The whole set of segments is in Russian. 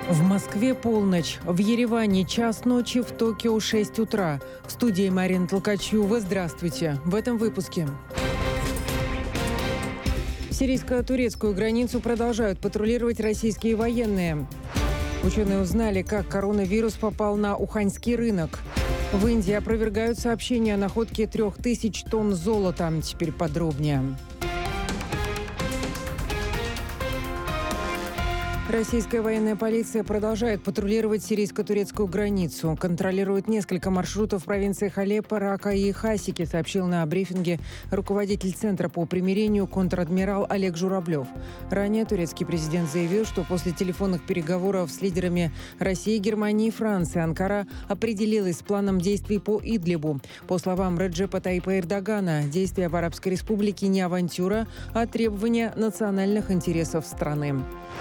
В Москве полночь, в Ереване час ночи, в Токио 6 утра. В студии Марина Толкачева. Здравствуйте. В этом выпуске. Сирийско-турецкую границу продолжают патрулировать российские военные. Ученые узнали, как коронавирус попал на уханьский рынок. В Индии опровергают сообщения о находке 3000 тонн золота. Теперь подробнее. Российская военная полиция продолжает патрулировать сирийско-турецкую границу. Контролирует несколько маршрутов в провинциях Алеппо, Рака и Хасики, сообщил на брифинге руководитель Центра по примирению контр-адмирал Олег Журавлев. Ранее турецкий президент заявил, что после телефонных переговоров с лидерами России, Германии и Франции Анкара определилась с планом действий по Идлибу. По словам Реджепа Тайипа Эрдогана, действия в Арабской Республике не авантюра, а требования национальных интересов страны.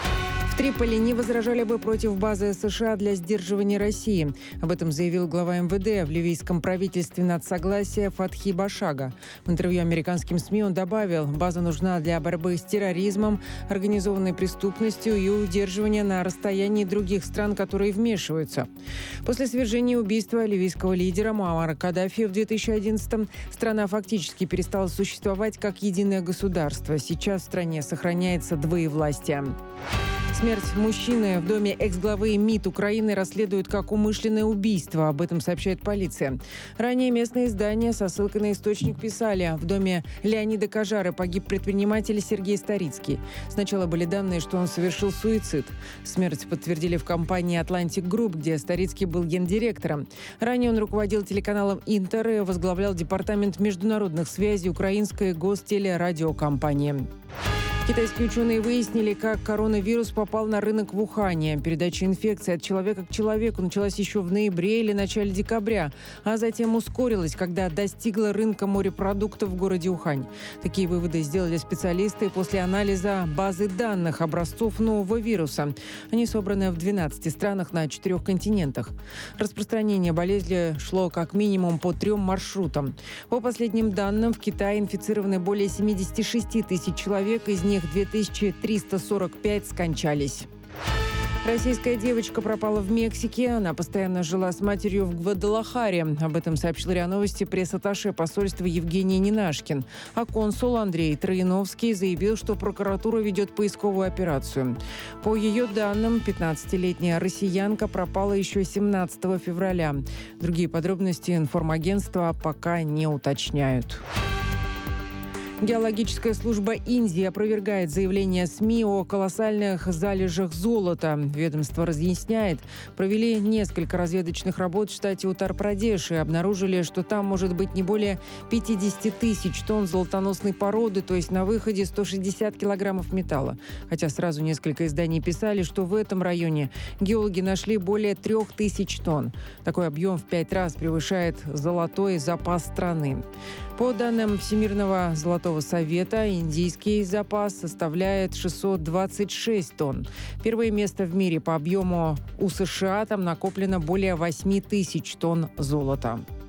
В Триполи не возражали бы против базы США для сдерживания России. Об этом заявил глава МВД в ливийском правительстве надсогласия Фатхи Башага. В интервью американским СМИ он добавил, база нужна для борьбы с терроризмом, организованной преступностью и удерживания на расстоянии других стран, которые вмешиваются. После свержения и убийства ливийского лидера Муаммара Каддафи в 2011-м страна фактически перестала существовать как единое государство. Сейчас в стране сохраняется двоевластие. Смерть мужчины в доме экс-главы МИД Украины расследуют как умышленное убийство. Об этом сообщает полиция. Ранее местные издания со ссылкой на источник писали, в доме Леонида Кажары погиб предприниматель Сергей Старицкий. Сначала были данные, что он совершил суицид. Смерть подтвердили в компании «Атлантик Групп», где Старицкий был гендиректором. Ранее он руководил телеканалом «Интер» и возглавлял департамент международных связей украинской гостелерадиокомпании. Китайские ученые выяснили, как коронавирус попал на рынок в Ухане. Передача инфекции от человека к человеку началась еще в ноябре или начале декабря, а затем ускорилась, когда достигла рынка морепродуктов в городе Ухань. Такие выводы сделали специалисты после анализа базы данных образцов нового вируса. Они собраны в 12 странах на 4 континентах. Распространение болезни шло как минимум по 3 маршрутам. По последним данным, в Китае инфицированы более 76 тысяч человек, из них 2345 скончались. Российская девочка пропала в Мексике. Она постоянно жила с матерью в Гвадалахаре. Об этом сообщил РИА Новости пресс-атташе посольства Евгений Ненашкин. А консул Андрей Троиновский заявил, что прокуратура ведет поисковую операцию. По ее данным, 15-летняя россиянка пропала еще 17 февраля. Другие подробности информагентства пока не уточняют. Геологическая служба Индии опровергает заявление СМИ о колоссальных залежах золота. Ведомство разъясняет, провели несколько разведочных работ в штате Утар-Прадеш и обнаружили, что там может быть не более 50 тысяч тонн золотоносной породы, то есть на выходе 160 килограммов металла. Хотя сразу несколько изданий писали, что в этом районе геологи нашли более 3000 тонн. Такой объем в 5 раз превышает золотой запас страны. По данным Всемирного золотого совета, индийский запас составляет 626 тонн. Первое место в мире по объему у США, там накоплено более 8000 тонн золота.